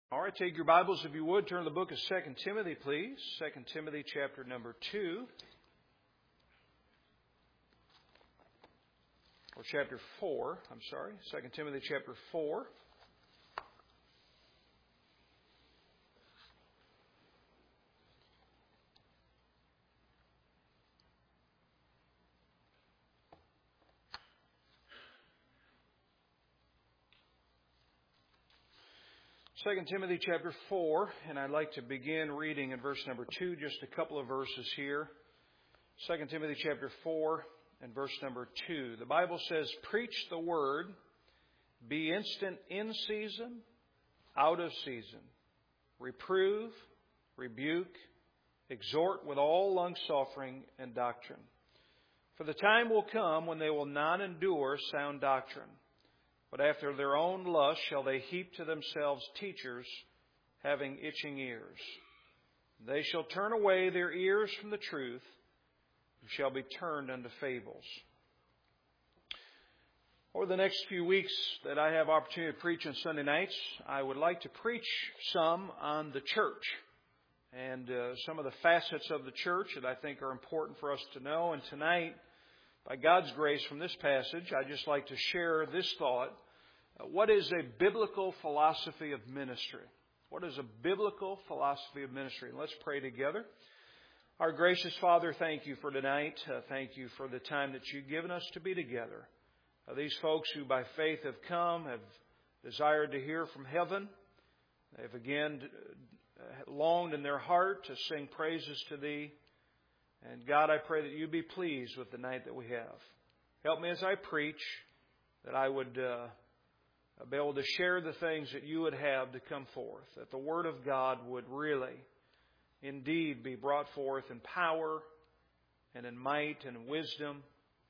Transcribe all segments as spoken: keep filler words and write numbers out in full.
All right, take your Bibles, if you would. Turn to the book of Second Timothy, please. Second Timothy chapter number two. Or chapter four, I'm sorry. Second Timothy chapter four. Second Timothy chapter four, and I'd like to begin reading in verse number two, just a couple of verses here. Second Timothy chapter four and verse number two. The Bible says, "Preach the word, be instant in season, out of season. Reprove, rebuke, exhort with all longsuffering and doctrine. For the time will come when they will not endure sound doctrine, but after their own lust shall they heap to themselves teachers having itching ears. They shall turn away their ears from the truth and shall be turned unto fables." Over the next few weeks that I have opportunity to preach on Sunday nights, I would like to preach some on the church and uh, some of the facets of the church that I think are important for us to know. And tonight, by God's grace from this passage, I'd just like to share this thought. What is a biblical philosophy of ministry? What is a biblical philosophy of ministry? And let's pray together. Our gracious Father, thank you for tonight. Uh, thank you for the time that you've given us to be together. Uh, these folks who by faith have come, have desired to hear from heaven. They've again uh, longed in their heart to sing praises to Thee. And God, I pray that you be pleased with the night that we have. Help me as I preach, that I would uh, be able to share the things that you would have to come forth, that the Word of God would really, indeed, be brought forth in power and in might and in wisdom.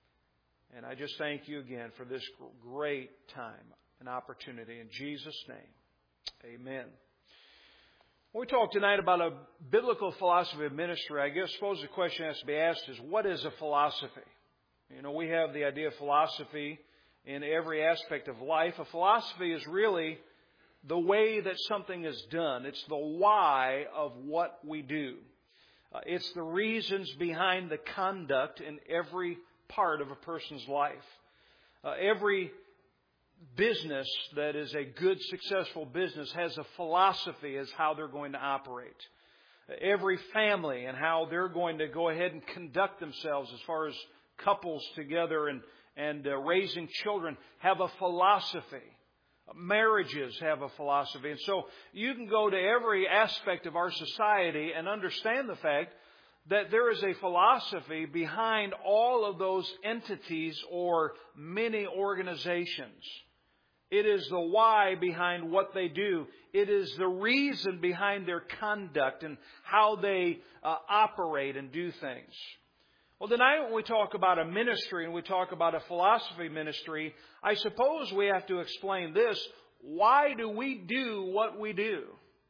And I just thank you again for this great time and opportunity. In Jesus' name, amen. When we talk tonight about a biblical philosophy of ministry, I guess suppose the question has to be asked is, what is a philosophy? You know, we have the idea of philosophy in every aspect of life. A philosophy is really the way that something is done. It's the why of what we do. Uh, it's the reasons behind the conduct in every part of a person's life. Uh, every business that is a good, successful business has a philosophy as how they're going to operate. Every family and how they're going to go ahead and conduct themselves as far as couples together and, and uh, raising children have a philosophy. Marriages have a philosophy. And so you can go to every aspect of our society and understand the fact that there is a philosophy behind all of those entities or many organizations. It is the why behind what they do. It is the reason behind their conduct and how they uh, operate and do things. Well, tonight when we talk about a ministry and we talk about a philosophy ministry, I suppose we have to explain this. Why do we do what we do?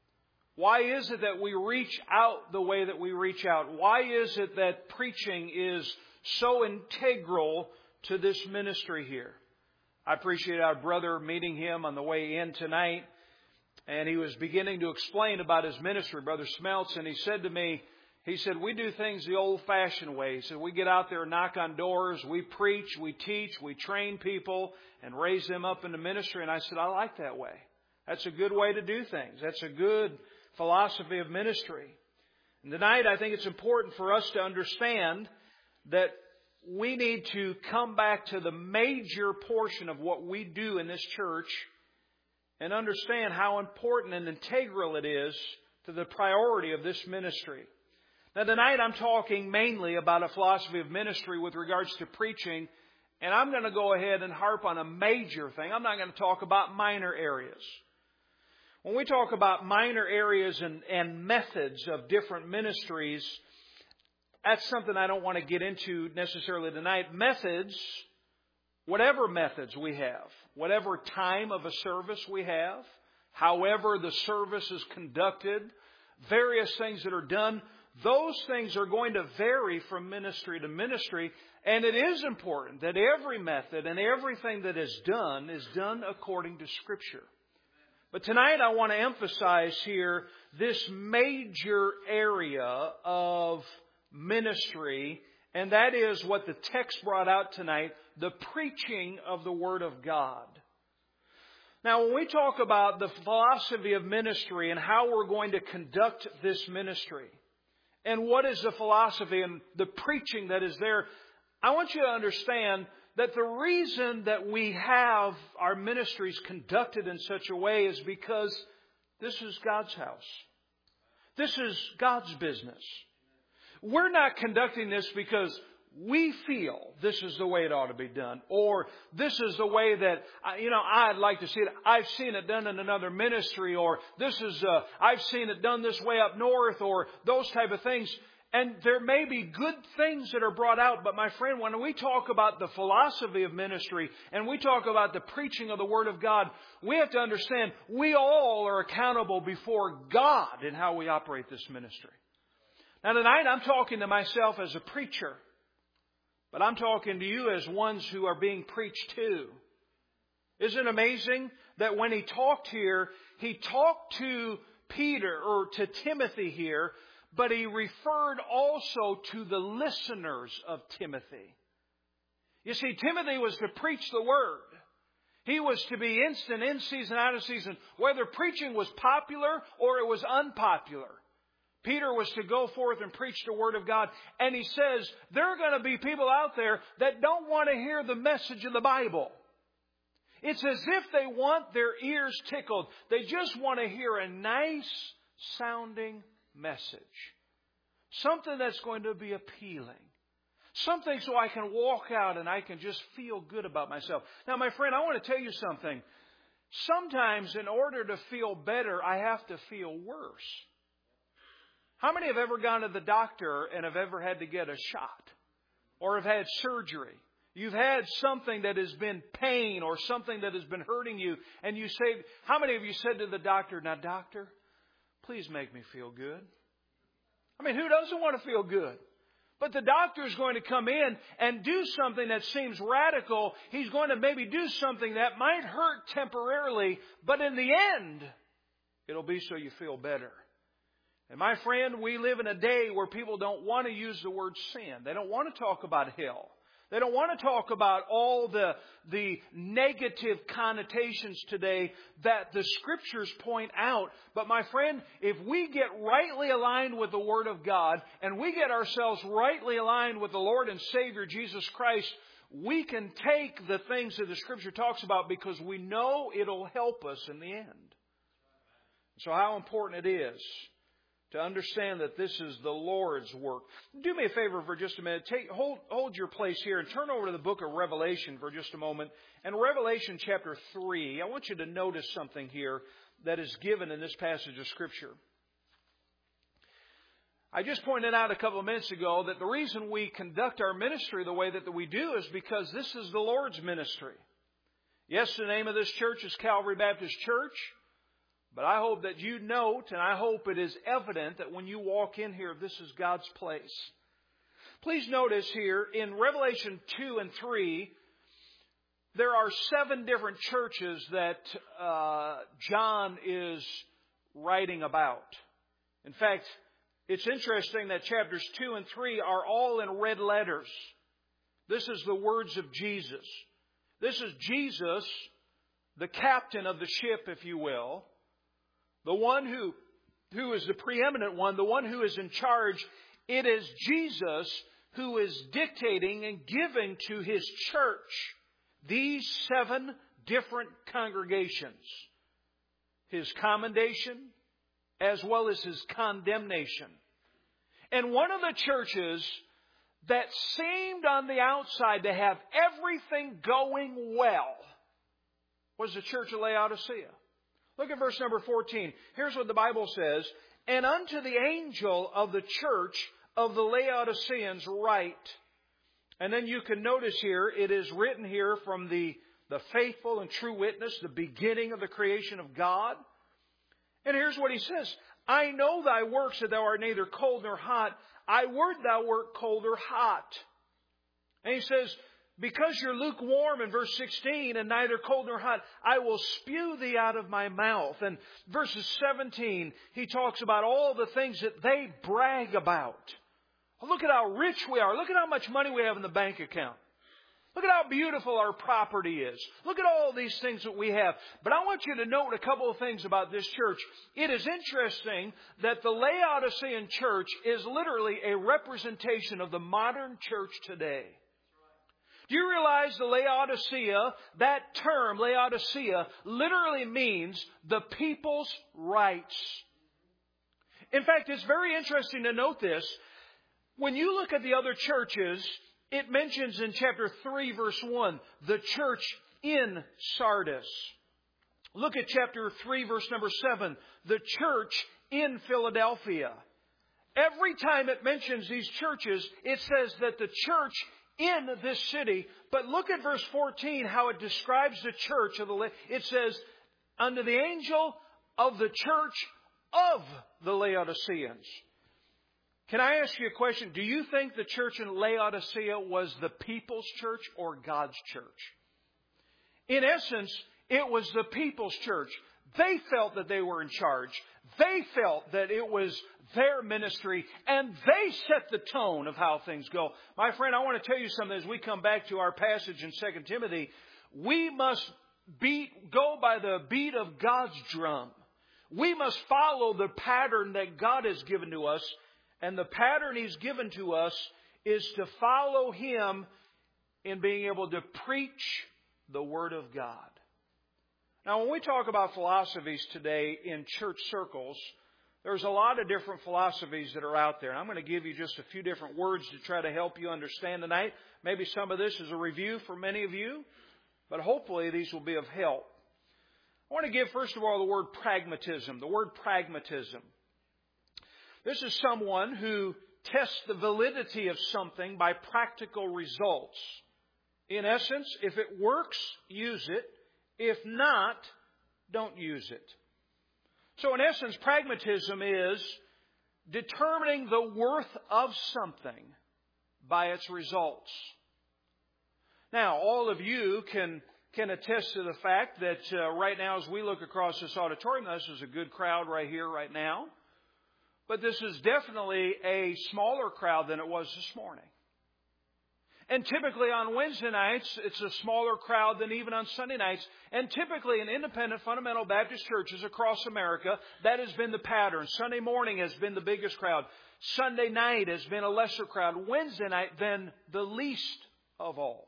Why is it that we reach out the way that we reach out? Why is it that preaching is so integral to this ministry here? I appreciate our brother meeting him on the way in tonight, and he was beginning to explain about his ministry, Brother Smeltz, and he said to me, he said, we do things the old-fashioned way. He said, we get out there and knock on doors, we preach, we teach, we train people, and raise them up into ministry. And I said, I like that way. That's a good way to do things. That's a good philosophy of ministry. And tonight, I think it's important for us to understand that we need to come back to the major portion of what we do in this church and understand how important and integral it is to the priority of this ministry. Now, tonight I'm talking mainly about a philosophy of ministry with regards to preaching, and I'm going to go ahead and harp on a major thing. I'm not going to talk about minor areas. When we talk about minor areas and, and methods of different ministries, that's something I don't want to get into necessarily tonight. Methods, whatever methods we have, whatever time of a service we have, however the service is conducted, various things that are done, those things are going to vary from ministry to ministry. And it is important that every method and everything that is done is done according to Scripture. But tonight I want to emphasize here this major area of ministry, and that is what the text brought out tonight, the preaching of the Word of God. Now, when we talk about the philosophy of ministry and how we're going to conduct this ministry, and what is the philosophy and the preaching that is there, I want you to understand that the reason that we have our ministries conducted in such a way is because this is God's house. This is God's business. We're not conducting this because we feel this is the way it ought to be done, or this is the way that, you know, I'd like to see it. I've seen it done in another ministry, or this is, uh, I've seen it done this way up north, or those type of things. And there may be good things that are brought out, but my friend, when we talk about the philosophy of ministry and we talk about the preaching of the Word of God, we have to understand we all are accountable before God in how we operate this ministry. Now tonight I'm talking to myself as a preacher. But I'm talking to you as ones who are being preached to. Isn't it amazing that when he talked here, he talked to Peter or to Timothy here, but he referred also to the listeners of Timothy. You see, Timothy was to preach the Word. He was to be instant, in season, out of season, whether preaching was popular or it was unpopular. Peter was to go forth and preach the Word of God. And he says there are going to be people out there that don't want to hear the message of the Bible. It's as if they want their ears tickled. They just want to hear a nice sounding message. Something that's going to be appealing. Something so I can walk out and I can just feel good about myself. Now, my friend, I want to tell you something. Sometimes in order to feel better, I have to feel worse. How many have ever gone to the doctor and have ever had to get a shot? Or have had surgery? You've had something that has been pain or something that has been hurting you. And you say, how many of you said to the doctor, now doctor, please make me feel good? I mean, who doesn't want to feel good? But the doctor is going to come in and do something that seems radical. He's going to maybe do something that might hurt temporarily. But in the end, it'll be so you feel better. And my friend, we live in a day where people don't want to use the word sin. They don't want to talk about hell. They don't want to talk about all the, the negative connotations today that the Scriptures point out. But my friend, if we get rightly aligned with the Word of God and we get ourselves rightly aligned with the Lord and Savior Jesus Christ, we can take the things that the Scripture talks about because we know it'll help us in the end. So how important it is to understand that this is the Lord's work. Do me a favor for just a minute. Take, hold, hold your place here and turn over to the book of Revelation for just a moment. And Revelation chapter three, I want you to notice something here that is given in this passage of Scripture. I just pointed out a couple of minutes ago that the reason we conduct our ministry the way that we do is because this is the Lord's ministry. Yes, the name of this church is Calvary Baptist Church. But I hope that you note, and I hope it is evident that when you walk in here, this is God's place. Please notice here in Revelation two and three, there are seven different churches that uh, John is writing about. In fact, it's interesting that chapters two and three are all in red letters. This is the words of Jesus. This is Jesus, the captain of the ship, if you will. The one who, who is the preeminent one, the one who is in charge. It is Jesus who is dictating and giving to His church these seven different congregations. His commendation as well as His condemnation. And one of the churches that seemed on the outside to have everything going well was the church of Laodicea. Look at verse number fourteen. Here's what the Bible says. And unto the angel of the church of the Laodiceans write. And then you can notice here, it is written here from the, the faithful and true witness, the beginning of the creation of God. And here's what he says. I know thy works, that thou art neither cold nor hot. I would thou wert cold or hot. And he says, because you're lukewarm in verse sixteen and neither cold nor hot, I will spew thee out of my mouth. And verses seventeen, he talks about all the things that they brag about. Look at how rich we are. Look at how much money we have in the bank account. Look at how beautiful our property is. Look at all these things that we have. But I want you to note a couple of things about this church. It is interesting that the Laodicean church is literally a representation of the modern church today. Do you realize the Laodicea, that term, Laodicea, literally means the people's rights? In fact, it's very interesting to note this. When you look at the other churches, it mentions in chapter three, verse one, the church in Sardis. Look at chapter three, verse number seven, the church in Philadelphia. Every time it mentions these churches, it says that the church in this city. But look at verse fourteen, how it describes the church of the. It says, "Unto the angel of the church of the Laodiceans." Can I ask you a question? Do you think the church in Laodicea was the people's church or God's church? In essence, it was the people's church. They felt that they were in charge. They felt that it was their ministry, and they set the tone of how things go. My friend, I want to tell you something as we come back to our passage in Second Timothy. We must beat, go by the beat of God's drum. We must follow the pattern that God has given to us. And the pattern He's given to us is to follow Him in being able to preach the Word of God. Now, when we talk about philosophies today in church circles, there's a lot of different philosophies that are out there. And I'm going to give you just a few different words to try to help you understand tonight. Maybe some of this is a review for many of you, but hopefully these will be of help. I want to give, first of all, the word pragmatism. The word pragmatism. This is someone who tests the validity of something by practical results. In essence, if it works, use it. If not, don't use it. So in essence, pragmatism is determining the worth of something by its results. Now, all of you can, can attest to the fact that uh, right now as we look across this auditorium, this is a good crowd right here, right now. But this is definitely a smaller crowd than it was this morning. And typically on Wednesday nights, it's a smaller crowd than even on Sunday nights. And typically in independent fundamental Baptist churches across America, that has been the pattern. Sunday morning has been the biggest crowd. Sunday night has been a lesser crowd. Wednesday night, then the least of all.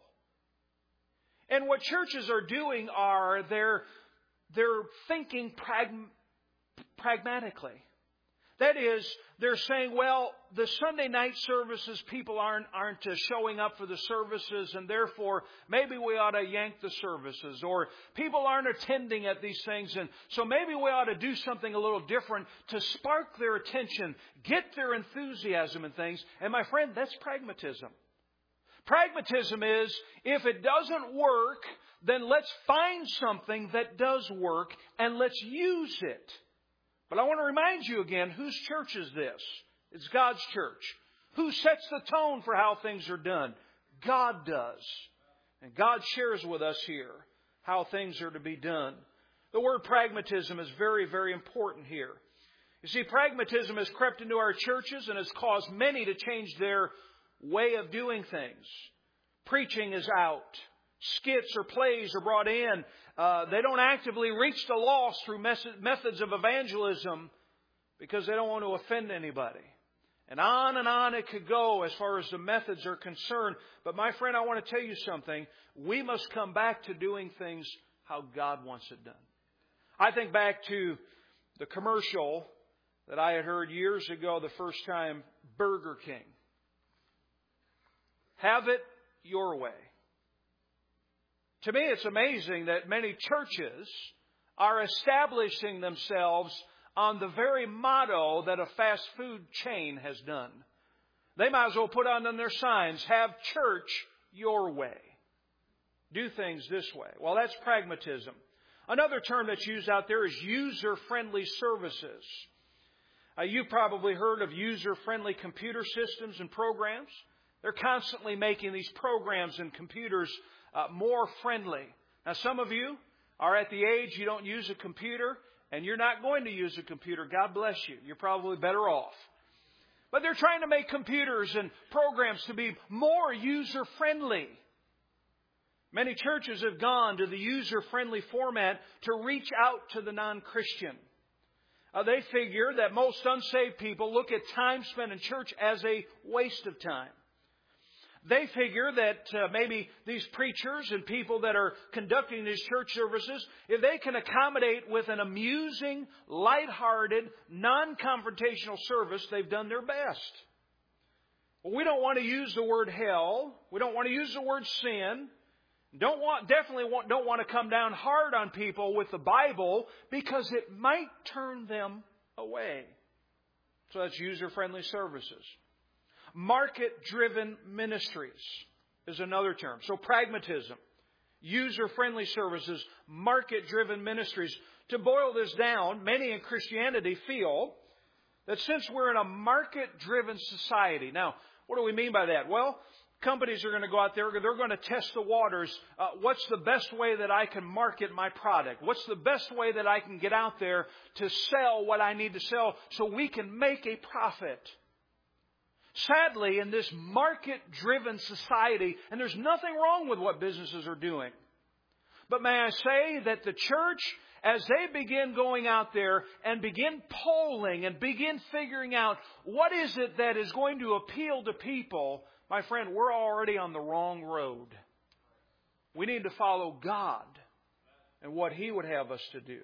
And what churches are doing are they're, they're thinking pragm- pragmatically. That is, they're saying, well, the Sunday night services, people aren't aren't uh, showing up for the services, and therefore maybe we ought to yank the services. Or people aren't attending at these things, and so maybe we ought to do something a little different to spark their attention, get their enthusiasm and things. And my friend, that's pragmatism. Pragmatism is, if it doesn't work, then let's find something that does work, and let's use it. But I want to remind you again, whose church is this? It's God's church. Who sets the tone for how things are done? God does. And God shares with us here how things are to be done. The word pragmatism is very, very important here. You see, pragmatism has crept into our churches and has caused many to change their way of doing things. Preaching is out. Skits or plays are brought in. Uh, they don't actively reach the lost through methods of evangelism because they don't want to offend anybody. And on and on it could go as far as the methods are concerned. But my friend, I want to tell you something. We must come back to doing things how God wants it done. I think back to the commercial that I had heard years ago the first time, Burger King. Have it your way. To me, it's amazing that many churches are establishing themselves on the very motto that a fast food chain has done. They might as well put on their signs, have church your way. Do things this way. Well, that's pragmatism. Another term that's used out there is user-friendly services. Uh, you've probably heard of user-friendly computer systems and programs. They're constantly making these programs and computers uh, more friendly. Now, some of you are at the age you don't use a computer, and you're not going to use a computer. God bless you. You're probably better off. But they're trying to make computers and programs to be more user-friendly. Many churches have gone to the user-friendly format to reach out to the non-Christian. Uh, they figure that most unsaved people look at time spent in church as a waste of time. They figure that uh, maybe these preachers and people that are conducting these church services, if they can accommodate with an amusing, lighthearted, non-confrontational service, they've done their best. Well, we don't want to use the word hell. We don't want to use the word sin. Don't want, definitely want, don't want to come down hard on people with the Bible because it might turn them away. So that's user-friendly services. Market-driven ministries is another term. So pragmatism, user-friendly services, market-driven ministries. To boil this down, many in Christianity feel that since we're in a market-driven society. Now, what do we mean by that? Well, companies are going to go out there, they're going to test the waters. Uh, what's the best way that I can market my product? What's the best way that I can get out there to sell what I need to sell so we can make a profit? Sadly, in this market-driven society, and there's nothing wrong with what businesses are doing, but may I say that the church, as they begin going out there and begin polling and begin figuring out what is it that is going to appeal to people, my friend, we're already on the wrong road. We need to follow God and what He would have us to do.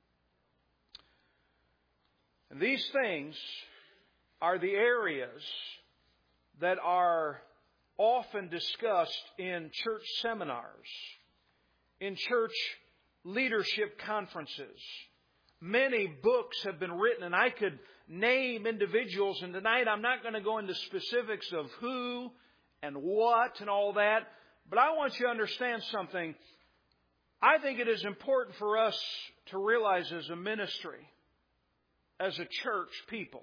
And these things are the areas that are often discussed in church seminars, in church leadership conferences. Many books have been written, and I could name individuals, and tonight I'm not going to go into specifics of who and what and all that, but I want you to understand something. I think it is important for us to realize as a ministry, as a church people,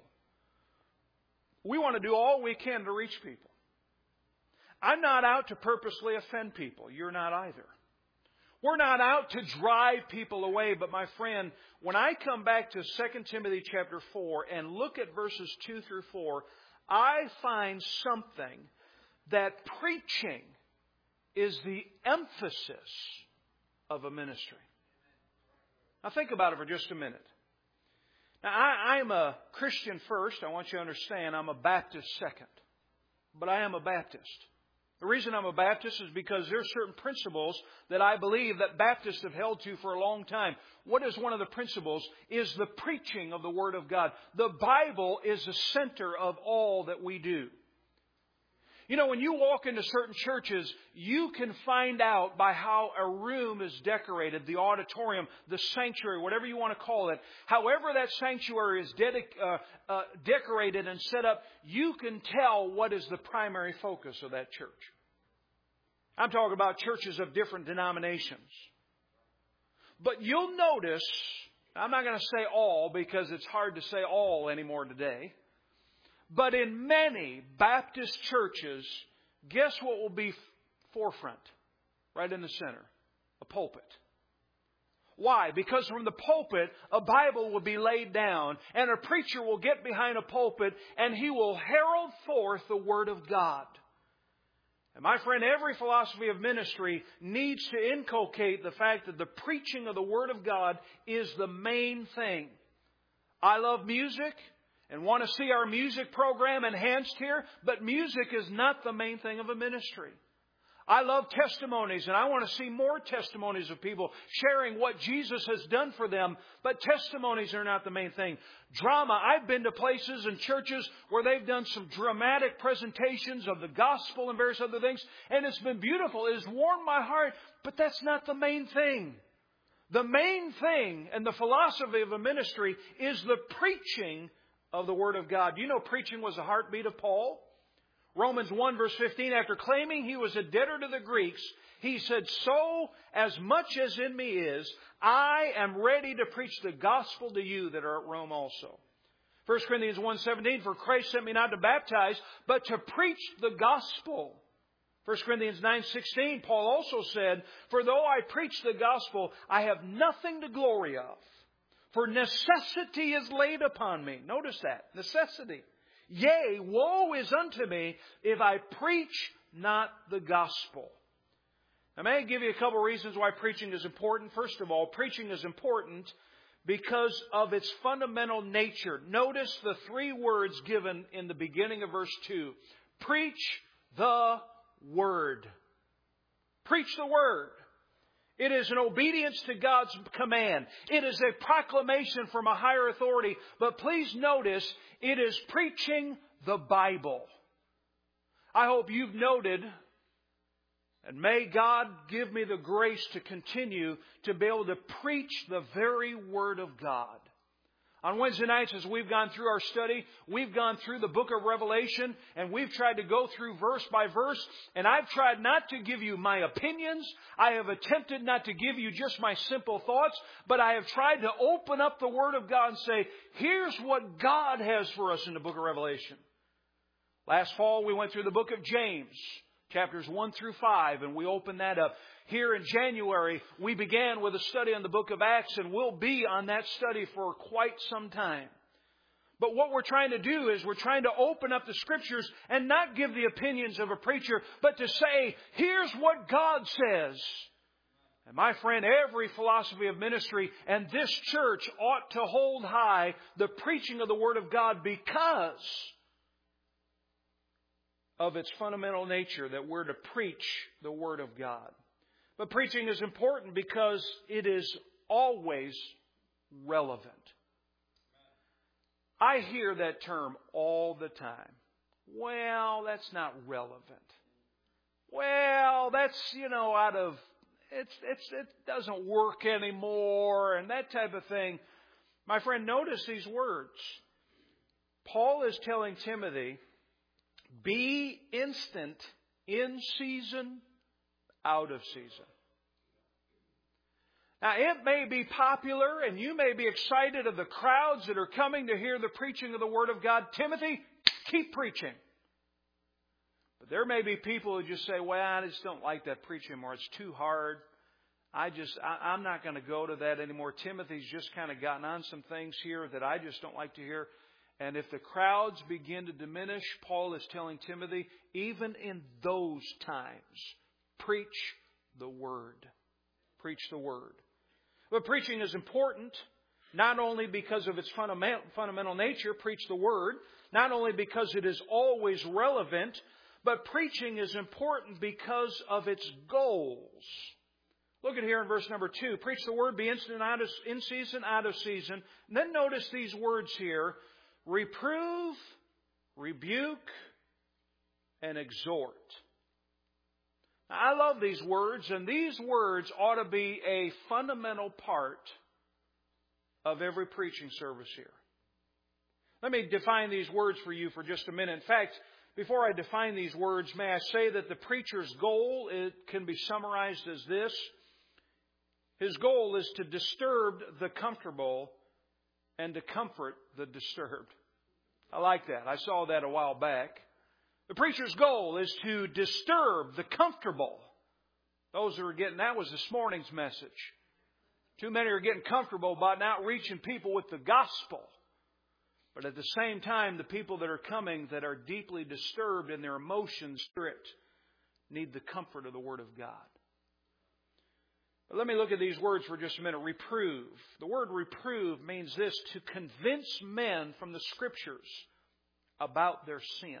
we want to do all we can to reach people. I'm not out to purposely offend people. You're not either. We're not out to drive people away. But my friend, when I come back to Second Timothy chapter four and look at verses two through four, I find something that preaching is the emphasis of a ministry. Now think about it for just a minute. Now, I, I'm a Christian first. I want you to understand I'm a Baptist second. But I am a Baptist. The reason I'm a Baptist is because there are certain principles that I believe that Baptists have held to for a long time. What is one of the principles? Is the preaching of the Word of God. The Bible is the center of all that we do. You know, when you walk into certain churches, you can find out by how a room is decorated, the auditorium, the sanctuary, whatever you want to call it. However that sanctuary is dedic- uh, uh, decorated and set up, you can tell what is the primary focus of that church. I'm talking about churches of different denominations. But you'll notice, I'm not going to say all because it's hard to say all anymore today. But in many Baptist churches, guess what will be forefront? Right in the center. A pulpit. Why? Because from the pulpit, a Bible will be laid down, and a preacher will get behind a pulpit, and he will herald forth the Word of God. And my friend, every philosophy of ministry needs to inculcate the fact that the preaching of the Word of God is the main thing. I love music and want to see our music program enhanced here, but music is not the main thing of a ministry. I love testimonies, and I want to see more testimonies of people sharing what Jesus has done for them, but testimonies are not the main thing. Drama, I've been to places and churches where they've done some dramatic presentations of the gospel and various other things, and it's been beautiful. It has warmed my heart, but that's not the main thing. The main thing and the philosophy of a ministry is the preaching of the Word of God. Do you know preaching was the heartbeat of Paul? Romans one verse fifteen, after claiming he was a debtor to the Greeks, he said, so as much as in me is, I am ready to preach the gospel to you that are at Rome also. First Corinthians one seventeen, for Christ sent me not to baptize, but to preach the gospel. First Corinthians nine sixteen, Paul also said, for though I preach the gospel, I have nothing to glory of. For necessity is laid upon me. Notice that. Necessity. Yea, woe is unto me if I preach not the gospel. Now, may I give you a couple of reasons why preaching is important? First of all, preaching is important because of its fundamental nature. Notice the three words given in the beginning of verse two. Preach the word. Preach the word. It is an obedience to God's command. It is a proclamation from a higher authority. But please notice, it is preaching the Bible. I hope you've noted, and may God give me the grace to continue to be able to preach the very Word of God. On Wednesday nights, as we've gone through our study, we've gone through the book of Revelation, and we've tried to go through verse by verse, and I've tried not to give you my opinions. I have attempted not to give you just my simple thoughts, but I have tried to open up the Word of God and say, here's what God has for us in the book of Revelation. Last fall, we went through the book of James, chapters one through five, and we opened that up. Here in January, we began with a study on the book of Acts, and we'll be on that study for quite some time. But what we're trying to do is we're trying to open up the Scriptures and not give the opinions of a preacher, but to say, here's what God says. And my friend, every philosophy of ministry and this church ought to hold high the preaching of the Word of God because of its fundamental nature, that we're to preach the Word of God. But preaching is important because it is always relevant. I hear that term all the time. Well, that's not relevant. Well, that's, you know, out of, it's, it's, it doesn't work anymore and that type of thing. My friend, notice these words. Paul is telling Timothy, be instant, in season, out of season. Now, it may be popular and you may be excited of the crowds that are coming to hear the preaching of the Word of God. Timothy, keep preaching. But there may be people who just say, well, I just don't like that preaching anymore. It's too hard. I just, I, I'm not going to go to that anymore. Timothy's just kind of gotten on some things here that I just don't like to hear. And if the crowds begin to diminish, Paul is telling Timothy, even in those times, preach the Word. Preach the Word. But preaching is important, not only because of its fundamental, fundamental nature, preach the Word, not only because it is always relevant, but preaching is important because of its goals. Look at here in verse number two. Preach the Word, be instant out of, in season, out of season. And then notice these words here. Reprove, rebuke, and exhort. Now, I love these words, and these words ought to be a fundamental part of every preaching service here. Let me define these words for you for just a minute. In fact, before I define these words, may I say that the preacher's goal, it can be summarized as this. His goal is to disturb the comfortable and to comfort the disturbed. I like that. I saw that a while back. The preacher's goal is to disturb the comfortable. Those who are getting, that was this morning's message. Too many are getting comfortable by not reaching people with the gospel. But at the same time, the people that are coming that are deeply disturbed in their emotions, spirit, need the comfort of the Word of God. But let me look at these words for just a minute. Reprove. The word reprove means this, to convince men from the Scriptures about their sin.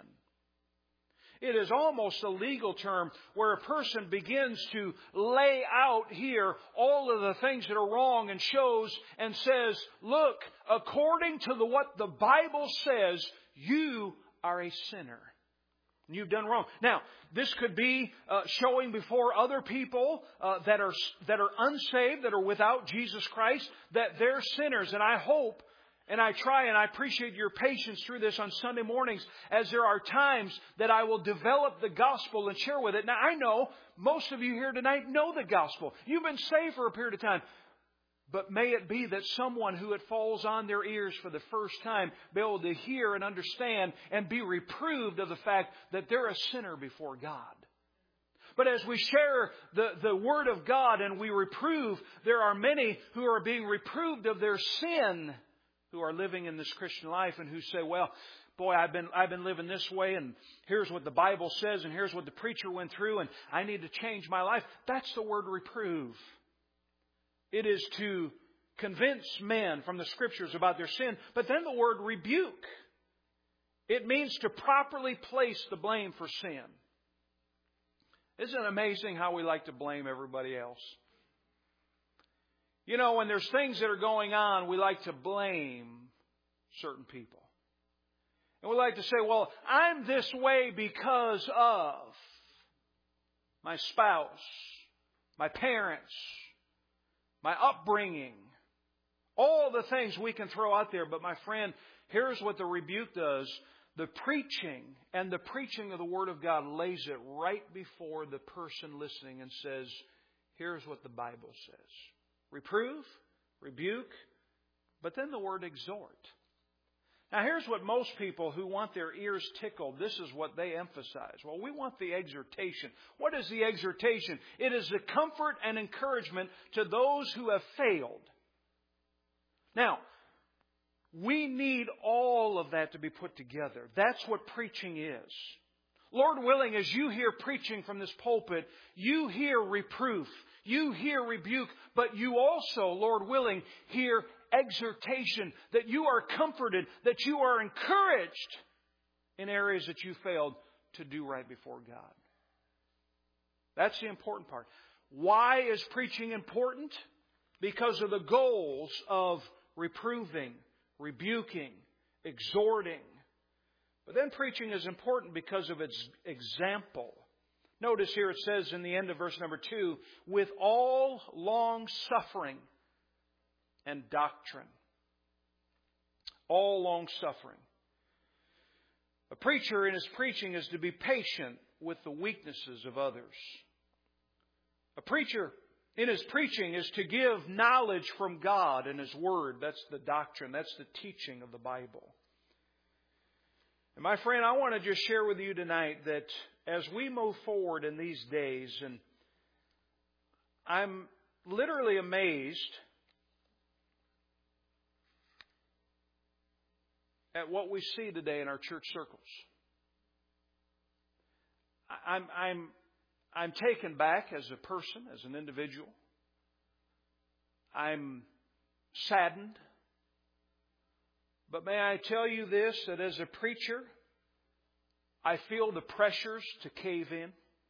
It is almost a legal term where a person begins to lay out here all of the things that are wrong and shows and says, look, according to the, what the Bible says, you are a sinner. You've done wrong. Now, this could be uh, showing before other people uh, that are that are unsaved, that are without Jesus Christ, that they're sinners. And I hope, and I try, and I appreciate your patience through this on Sunday mornings, as there are times that I will develop the gospel and share with it. Now, I know most of you here tonight know the gospel. You've been saved for a period of time. But may it be that someone who it falls on their ears for the first time be able to hear and understand and be reproved of the fact that they're a sinner before God. But as we share the, the Word of God and we reprove, there are many who are being reproved of their sin who are living in this Christian life and who say, well, boy, I've been I've been living this way, and here's what the Bible says, and here's what the preacher went through, and I need to change my life. That's the word reprove. It is to convince men from the Scriptures about their sin. But then the word rebuke. It means to properly place the blame for sin. Isn't it amazing how we like to blame everybody else? You know, when there's things that are going on, we like to blame certain people. And we like to say, well, I'm this way because of my spouse, my parents, my upbringing, all the things we can throw out there. But my friend, here's what the rebuke does. The preaching and the preaching of the Word of God lays it right before the person listening and says, here's what the Bible says. Reprove, rebuke, but then the word exhort. Now here's what most people who want their ears tickled, this is what they emphasize. Well, we want the exhortation. What is the exhortation? It is the comfort and encouragement to those who have failed. Now, we need all of that to be put together. That's what preaching is. Lord willing, as you hear preaching from this pulpit, you hear reproof, you hear rebuke, but you also, Lord willing, hear exhortation, that you are comforted, that you are encouraged in areas that you failed to do right before God. That's the important part. Why is preaching important? Because of the goals of reproving, rebuking, exhorting. But then preaching is important because of its example. Notice here it says in the end of verse number two, with all long suffering and doctrine. All long suffering. A preacher in his preaching is to be patient with the weaknesses of others. A preacher in his preaching is to give knowledge from God and His Word. That's the doctrine. That's the teaching of the Bible. And my friend, I want to just share with you tonight that as we move forward in these days, and I'm literally amazed at what we see today in our church circles. I'm, I'm, I'm taken back as a person, as an individual. I'm saddened. But may I tell you this, that as a preacher, I feel the pressures to cave in.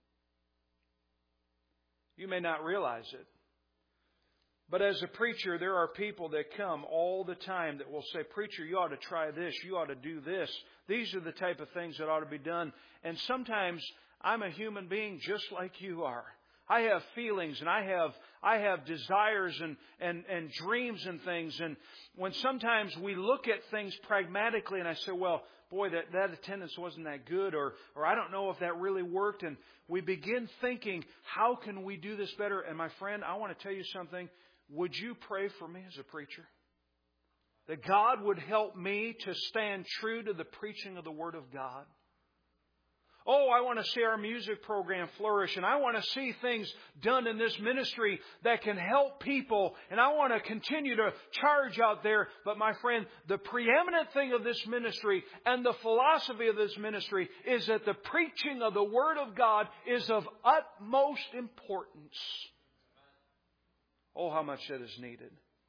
You may not realize it. But as a preacher, there are people that come all the time that will say, preacher, you ought to try this. You ought to do this. These are the type of things that ought to be done. And sometimes I'm a human being just like you are. I have feelings and I have I have desires and, and, and dreams and things. And when sometimes we look at things pragmatically and I say, well, boy, that, that attendance wasn't that good, or or I don't know if that really worked. And we begin thinking, how can we do this better? And my friend, I want to tell you something. Would you pray for me as a preacher? That God would help me to stand true to the preaching of the Word of God. Oh, I want to see our music program flourish, and I want to see things done in this ministry that can help people, and I want to continue to charge out there. But my friend, the preeminent thing of this ministry and the philosophy of this ministry is that the preaching of the Word of God is of utmost importance. Oh, how much that is needed.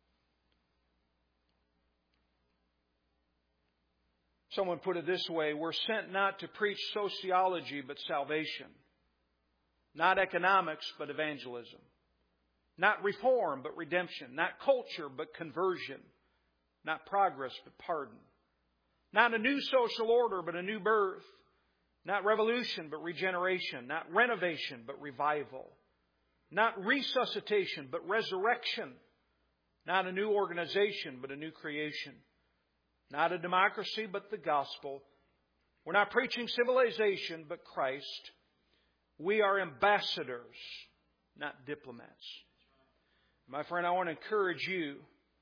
Someone put it this way, we're sent not to preach sociology but salvation. Not economics but evangelism. Not reform but redemption. Not culture but conversion. Not progress but pardon. Not a new social order but a new birth. Not revolution but regeneration. Not renovation but revival. Not resuscitation but resurrection. Not a new organization but a new creation. Not a democracy, but the gospel. We're not preaching civilization, but Christ. We are ambassadors, not diplomats. My friend, I want to encourage you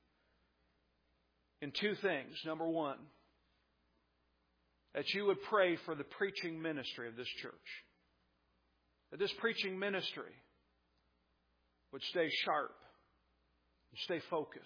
in two things. Number one, that you would pray for the preaching ministry of this church. That this preaching ministry would stay sharp and stay focused.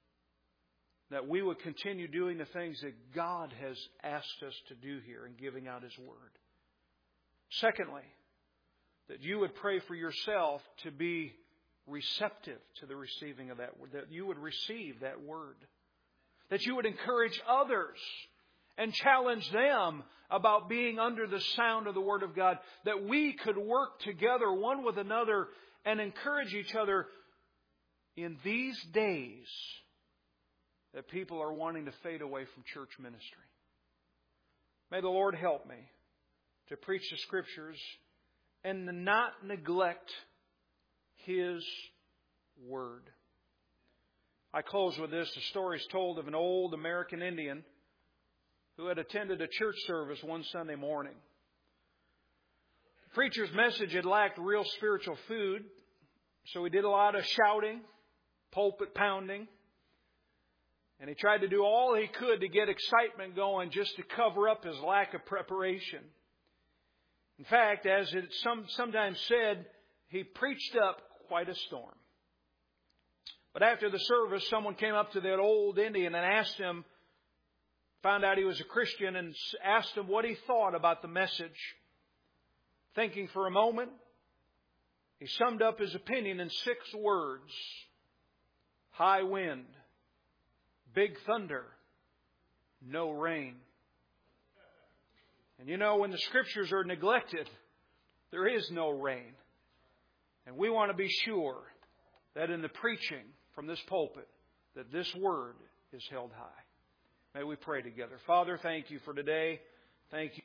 That we would continue doing the things that God has asked us to do here in giving out His Word. Secondly, that you would pray for yourself to be receptive to the receiving of that Word. That you would receive that Word. That you would encourage others and challenge them about being under the sound of the Word of God. That we could work together one with another and encourage each other in these days that people are wanting to fade away from church ministry. May the Lord help me to preach the Scriptures and to not neglect His Word. I close with this. The story is told of an old American Indian who had attended a church service one Sunday morning. The preacher's message had lacked real spiritual food, so he did a lot of shouting, pulpit pounding, and he tried to do all he could to get excitement going just to cover up his lack of preparation. In fact, as it some, sometimes said, he preached up quite a storm. But after the service, someone came up to that old Indian and asked him, found out he was a Christian, and asked him what he thought about the message. Thinking for a moment, he summed up his opinion in six words. High wind, big thunder, no rain. And you know, when the Scriptures are neglected, there is no rain. And we want to be sure that in the preaching from this pulpit, that this Word is held high. May we pray together. Father, thank You for today. Thank You.